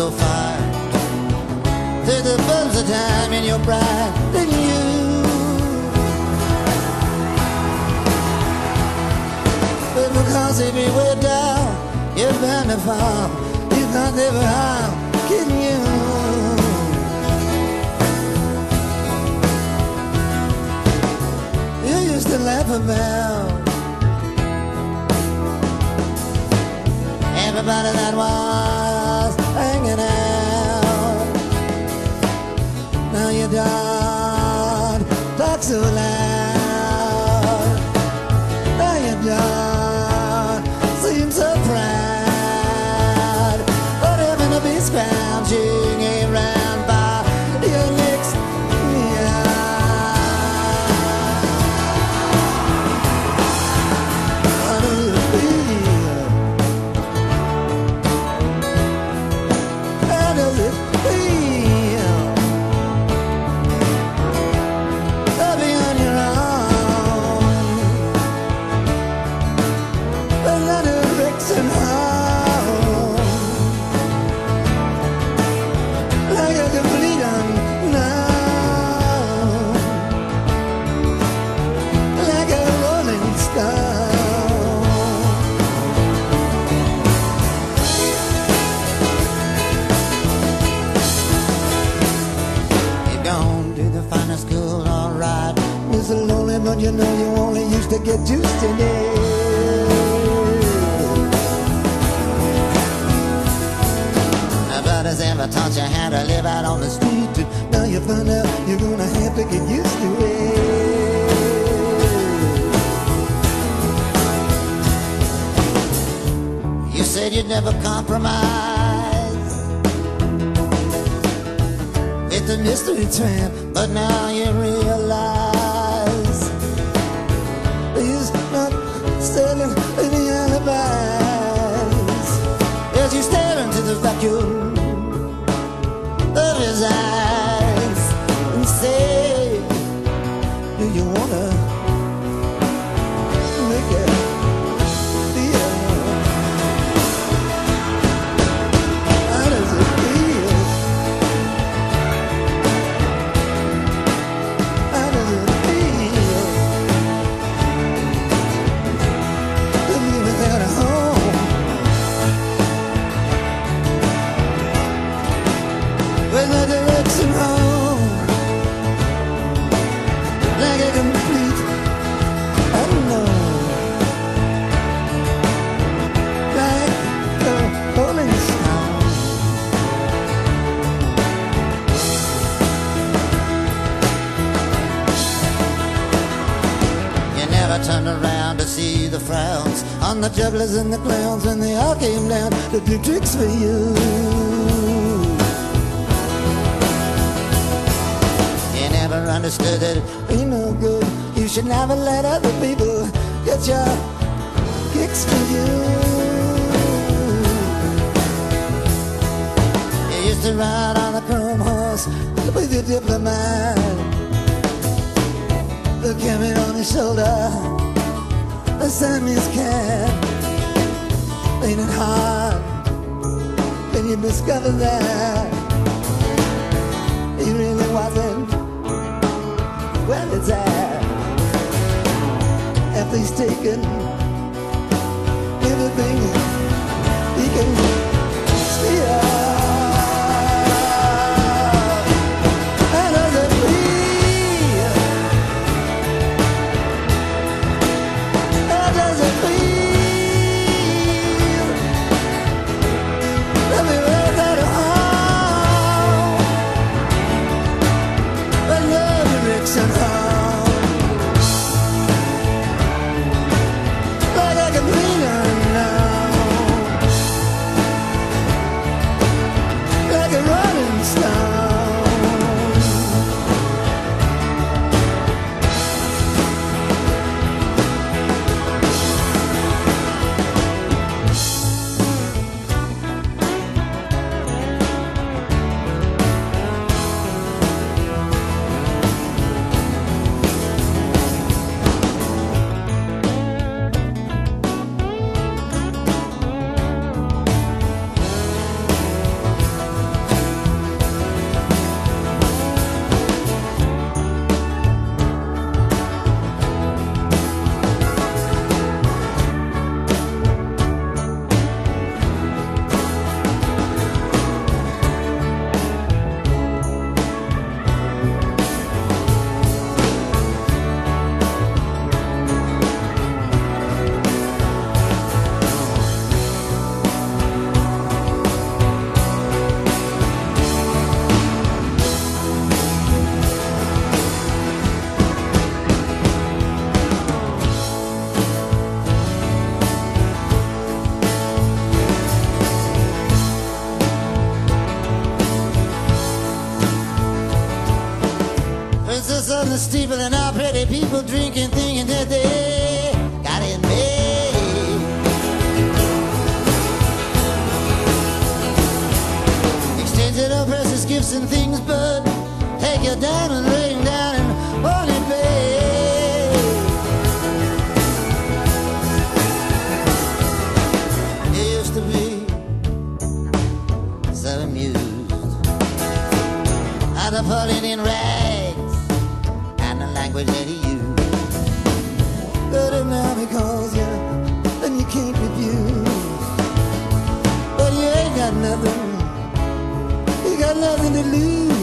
so fine. Through the bumps of time and you're brighter than you. But because everywhere down, you're bound to fall. You can't ever harm, can you? You used to laugh about everybody that was hanging out. Now you don't talk so loud. Now you don't seem so proud. But having to be scrounging around by your next how do you feel? How does it feel to be on your own? Without a direction home, like a complete unknown, like a rolling stone. You're gone to the finest school, alright. It's so lonely, but you know you only used to get used to it. Nobody's ever taught you how to live out on the street. Now you find out you're gonna have to get used to it. You said you'd never compromise with the mystery tramp, but now you realize he's not selling any alibis. As you stare into the vacuum of his eyes and say, do you wanna make it feel? How does it feel? How does it feel to be without a home? With no direction home, like a complete unknown, like a rolling stone. You never turned around to see the frowns on the jugglers and the clowns when they all came down to do tricks for you. You never understood that it ain't no good. You should never let other people get your kicks for you. You used to ride on a chrome horse with your diplomat, the carried on his shoulder a Siamese cat. Ain't it hard when you discover that he really wasn't well, it's after he's taken everything he can steal. How does it feel? How does it feel to be without a home, with no direction home? on the steeple and all pretty people drinking, thinking that they got it made. Exchanging all precious gifts and things, but take your diamond ring down and hold it, babe. You used to be so amused out of falling in rags and the language that he used. But him now because you and you can't refuse. But you ain't got nothing, you got nothing to lose.